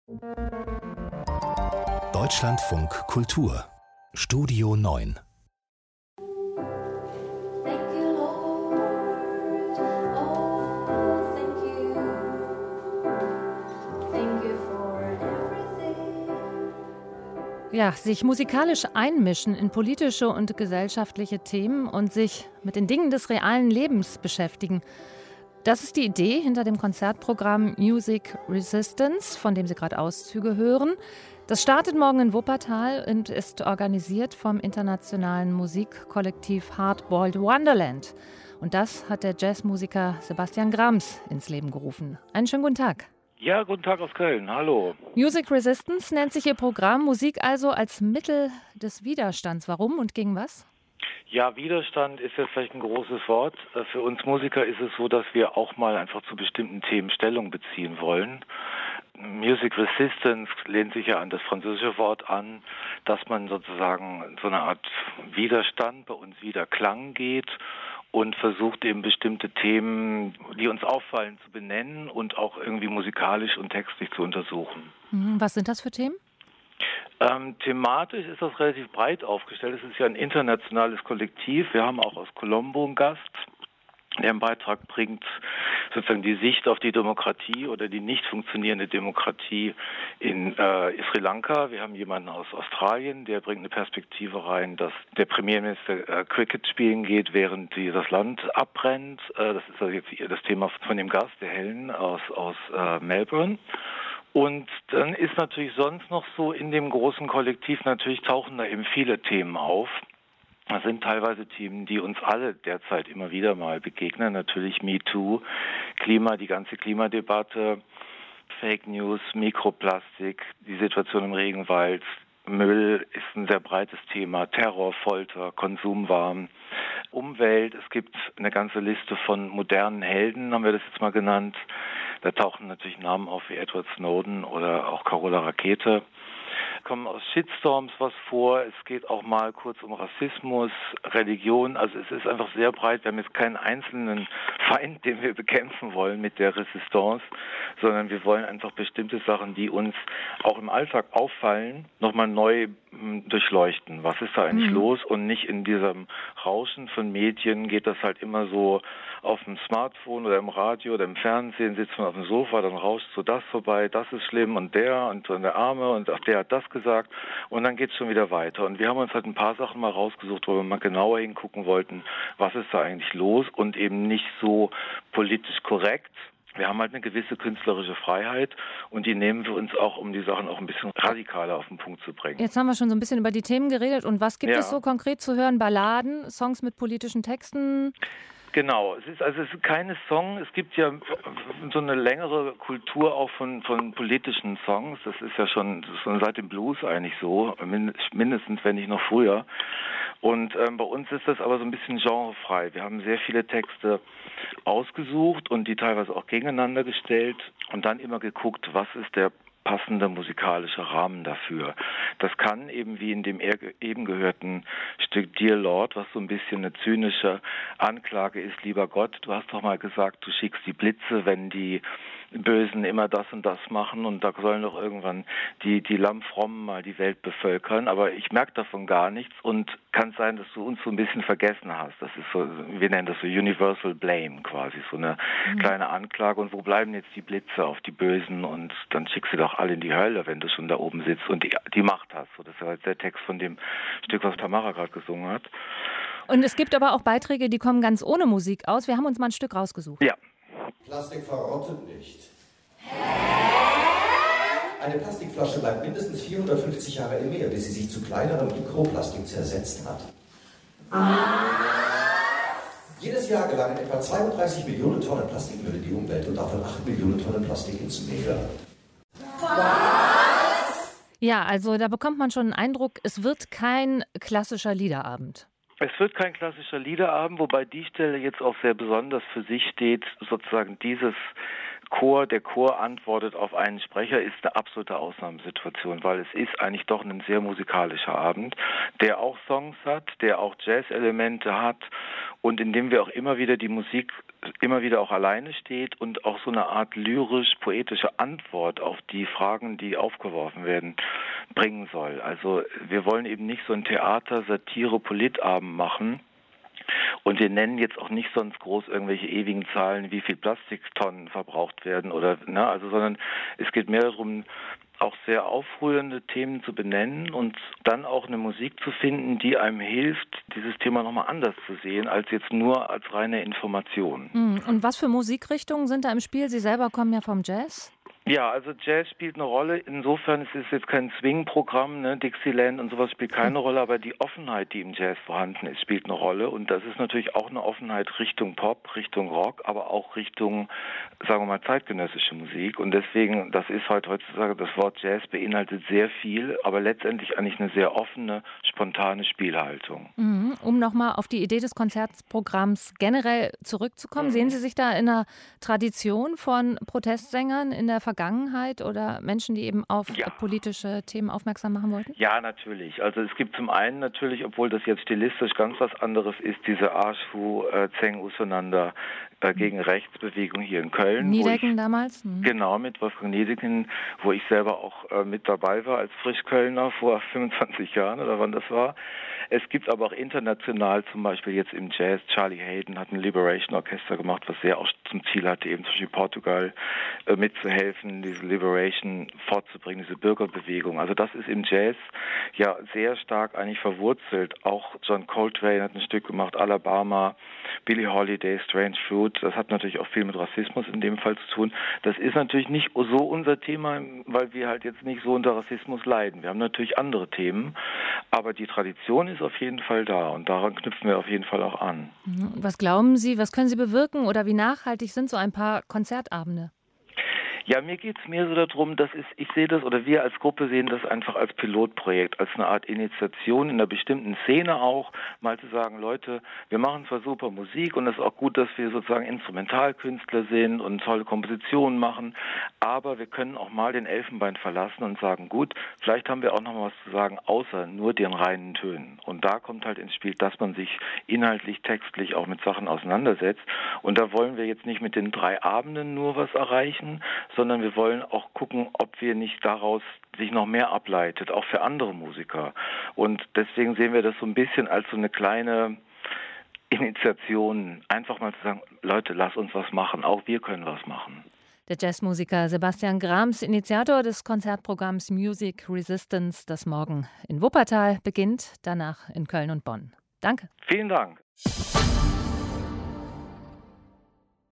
Deutschlandfunk Kultur Studio 9. Ja, sich musikalisch einmischen in politische und gesellschaftliche Themen und sich mit den Dingen des realen Lebens beschäftigen. Das ist die Idee hinter dem Konzertprogramm Music Resistance, von dem Sie gerade Auszüge hören. Das startet morgen in Wuppertal und ist organisiert vom internationalen Musikkollektiv Hardboiled Wonderland. Und das hat der Jazzmusiker Sebastian Grams ins Leben gerufen. Einen schönen guten Tag. Ja, guten Tag aus Köln. Hallo. Music Resistance nennt sich Ihr Programm. Musik also als Mittel des Widerstands. Warum und gegen was? Ja, Widerstand ist ja vielleicht ein großes Wort. Für uns Musiker ist es so, dass wir auch mal einfach zu bestimmten Themen Stellung beziehen wollen. Music Resistance lehnt sich ja an das französische Wort an, dass man sozusagen so eine Art Widerstand, bei uns Widerklang geht und versucht eben bestimmte Themen, die uns auffallen, zu benennen und auch irgendwie musikalisch und textlich zu untersuchen. Was sind das für Themen? Thematisch ist das relativ breit aufgestellt. Es ist ja ein internationales Kollektiv. Wir haben auch aus Colombo einen Gast, der einen Beitrag bringt, sozusagen die Sicht auf die Demokratie oder die nicht funktionierende Demokratie in Sri Lanka. Wir haben jemanden aus Australien, der bringt eine Perspektive rein, dass der Premierminister Cricket spielen geht, während das Land abbrennt. Das ist also jetzt das Thema von dem Gast, der Helen aus Melbourne. Und dann ist natürlich sonst noch so in dem großen Kollektiv, natürlich tauchen da eben viele Themen auf. Das sind teilweise Themen, die uns alle derzeit immer wieder mal begegnen. Natürlich MeToo, Klima, die ganze Klimadebatte, Fake News, Mikroplastik, die Situation im Regenwald, Müll ist ein sehr breites Thema, Terror, Folter, Konsumwahn, Umwelt. Es gibt eine ganze Liste von modernen Helden, haben wir das jetzt mal genannt. Da tauchen natürlich Namen auf wie Edward Snowden oder auch Carola Rakete. Kommen aus Shitstorms was vor. Es geht auch mal kurz um Rassismus, Religion. Also es ist einfach sehr breit. Wir haben jetzt keinen einzelnen Feind, den wir bekämpfen wollen mit der Resistance, sondern wir wollen einfach bestimmte Sachen, die uns auch im Alltag auffallen, nochmal neu durchleuchten. Was ist da eigentlich los? Und nicht in diesem Rauschen von Medien geht das halt immer so auf dem Smartphone oder im Radio oder im Fernsehen, sitzt man auf dem Sofa, dann rauscht so das vorbei, das ist schlimm und der Arme und ach, der hat das gesagt und dann geht es schon wieder weiter. Und wir haben uns halt ein paar Sachen mal rausgesucht, wo wir mal genauer hingucken wollten, was ist da eigentlich los und eben nicht so politisch korrekt. Wir haben halt eine gewisse künstlerische Freiheit und die nehmen wir uns auch, um die Sachen auch ein bisschen radikaler auf den Punkt zu bringen. Jetzt haben wir schon so ein bisschen über die Themen geredet. Und was gibt es so konkret zu hören? Balladen, Songs mit politischen Texten? Genau, es ist keine Song, es gibt ja so eine längere Kultur auch von politischen Songs, das ist ja schon seit dem Blues eigentlich so, mindestens wenn nicht noch früher. Und bei uns ist das aber so ein bisschen genrefrei. Wir haben sehr viele Texte ausgesucht und die teilweise auch gegeneinander gestellt und dann immer geguckt, was ist der passender musikalischer Rahmen dafür. Das kann eben wie in dem eben gehörten Stück Dear Lord, was so ein bisschen eine zynische Anklage ist, lieber Gott, du hast doch mal gesagt, du schickst die Blitze, wenn die Bösen immer das und das machen und da sollen doch irgendwann die Lammfrommen mal die Welt bevölkern, aber ich merke davon gar nichts und kann sein, dass du uns so ein bisschen vergessen hast. Das ist so, wir nennen das so Universal Blame quasi, so eine kleine Anklage und wo bleiben jetzt die Blitze auf die Bösen und dann schickst du doch alle in die Hölle, wenn du schon da oben sitzt und die Macht hast. So, das ist halt der Text von dem Stück, was Tamara gerade gesungen hat. Und es gibt aber auch Beiträge, die kommen ganz ohne Musik aus. Wir haben uns mal ein Stück rausgesucht. Ja. Plastik verrottet nicht. Eine Plastikflasche bleibt mindestens 450 Jahre im Meer, bis sie sich zu kleinerem Mikroplastik zersetzt hat. Jedes Jahr gelangen etwa 32 Millionen Tonnen Plastikmüll in die Umwelt und davon 8 Millionen Tonnen Plastik ins Meer. Ja, also da bekommt man schon einen Eindruck, es wird kein klassischer Liederabend. Es wird kein klassischer Liederabend, wobei die Stelle jetzt auch sehr besonders für sich steht, sozusagen dieses der Chor antwortet auf einen Sprecher, ist eine absolute Ausnahmesituation, weil es ist eigentlich doch ein sehr musikalischer Abend, der auch Songs hat, der auch Jazz-Elemente hat und in dem wir auch immer wieder die Musik immer wieder auch alleine steht und auch so eine Art lyrisch-poetische Antwort auf die Fragen, die aufgeworfen werden, bringen soll. Also wir wollen eben nicht so ein Theater, Satire, Politabend machen. Und wir nennen jetzt auch nicht sonst groß irgendwelche ewigen Zahlen, wie viel Plastiktonnen verbraucht werden sondern es geht mehr darum, auch sehr aufrührende Themen zu benennen und dann auch eine Musik zu finden, die einem hilft, dieses Thema nochmal anders zu sehen, als jetzt nur als reine Information. Und was für Musikrichtungen sind da im Spiel? Sie selber kommen ja vom Jazz. Ja, also Jazz spielt eine Rolle. Insofern ist es jetzt kein Swing-Programm, ne? Dixieland und sowas spielt keine Rolle, aber die Offenheit, die im Jazz vorhanden ist, spielt eine Rolle. Und das ist natürlich auch eine Offenheit Richtung Pop, Richtung Rock, aber auch Richtung, sagen wir mal, zeitgenössische Musik. Und deswegen, das ist halt heutzutage, das Wort Jazz beinhaltet sehr viel, aber letztendlich eigentlich eine sehr offene, spontane Spielhaltung. Um nochmal auf die Idee des Konzertprogramms generell zurückzukommen, sehen Sie sich da in einer Tradition von Protestsängern in der Vergangenheit oder Menschen, die eben auf politische Themen aufmerksam machen wollten? Ja, natürlich. Also es gibt zum einen natürlich, obwohl das jetzt stilistisch ganz was anderes ist, diese Arshu Zeng Usunanda gegen Rechtsbewegung hier in Köln. Niedecken damals? Genau, mit Wolfgang Niedecken, wo ich selber auch mit dabei war als Frischkölner vor 25 Jahren oder wann das war. Es gibt aber auch international, zum Beispiel jetzt im Jazz, Charlie Hayden hat ein Liberation Orchester gemacht, was sehr auch zum Ziel hatte, eben zum Beispiel Portugal mitzuhelfen, diese Liberation fortzubringen, diese Bürgerbewegung. Also das ist im Jazz ja sehr stark eigentlich verwurzelt. Auch John Coltrane hat ein Stück gemacht, Alabama, Billie Holiday, Strange Fruit. Das hat natürlich auch viel mit Rassismus in dem Fall zu tun. Das ist natürlich nicht so unser Thema, weil wir halt jetzt nicht so unter Rassismus leiden. Wir haben natürlich andere Themen, aber die Tradition ist auf jeden Fall da und daran knüpfen wir auf jeden Fall auch an. Was glauben Sie, was können Sie bewirken oder wie nachhaltig sind so ein paar Konzertabende? Ja, mir geht's mehr so darum, ich sehe das, oder wir als Gruppe sehen das einfach als Pilotprojekt, als eine Art Initiation in einer bestimmten Szene auch, mal zu sagen, Leute, wir machen zwar super Musik und es ist auch gut, dass wir sozusagen Instrumentalkünstler sind und tolle Kompositionen machen, aber wir können auch mal den Elfenbein verlassen und sagen, gut, vielleicht haben wir auch noch mal was zu sagen, außer nur den reinen Tönen. Und da kommt halt ins Spiel, dass man sich inhaltlich, textlich auch mit Sachen auseinandersetzt. Und da wollen wir jetzt nicht mit den 3 Abenden nur was erreichen, sondern wir wollen auch gucken, ob wir nicht daraus sich noch mehr ableitet, auch für andere Musiker. Und deswegen sehen wir das so ein bisschen als so eine kleine Initiation, einfach mal zu sagen, Leute, lasst uns was machen, auch wir können was machen. Der Jazzmusiker Sebastian Grams, Initiator des Konzertprogramms Music Resistance, das morgen in Wuppertal beginnt, danach in Köln und Bonn. Danke. Vielen Dank.